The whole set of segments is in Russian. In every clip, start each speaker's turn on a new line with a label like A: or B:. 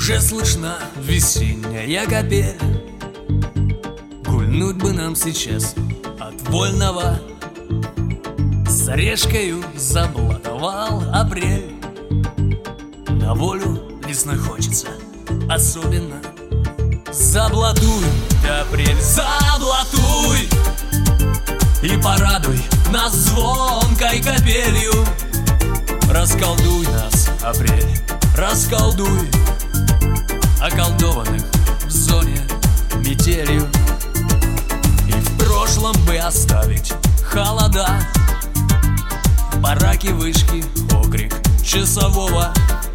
A: Уже слышна весенняя капель. Гульнуть бы нам сейчас от вольного. С орешкою заблатовал апрель. На волю весной хочется особенно. Заблатуй, апрель, заблатуй, и порадуй нас звонкой капелью. Расколдуй нас, апрель, расколдуй околдованных в зоне метелью. И в прошлом бы оставить холода, в бараке вышки окрик часового.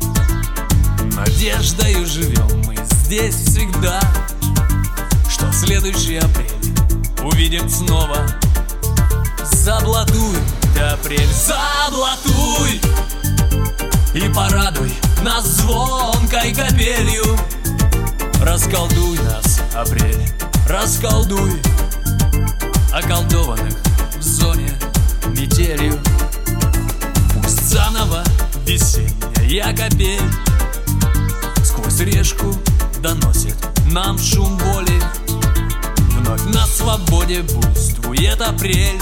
A: Надеждою живем мы здесь всегда, что следующий апрель увидим снова. Заблатуй, апрель, заблатуй, и порадуй нас звонкой капелью. Расколдуй нас, апрель, расколдуй околдованных в зоне метелью. Пусть заново весенняя капель сквозь решку доносит нам шум боли. Вновь на свободе буйствует апрель,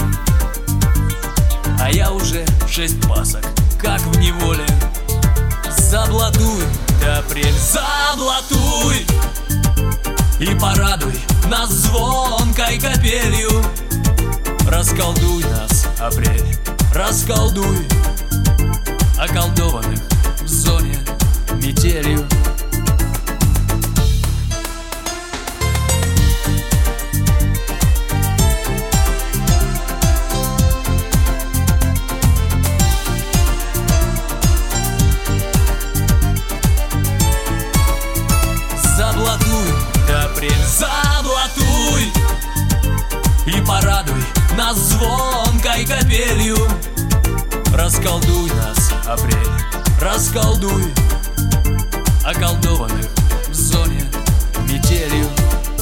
A: а я уже 6 пасок, как в неволе. Заблатуй, апрель, заблатуй, и порадуй нас звонкой капелью. Расколдуй нас, апрель, расколдуй околдованных в зоне метелью. Заблатуй, апрель, заблатуй, и порадуй нас звонкой капелью. Расколдуй нас, апрель, расколдуй околдованных в зоне метелью.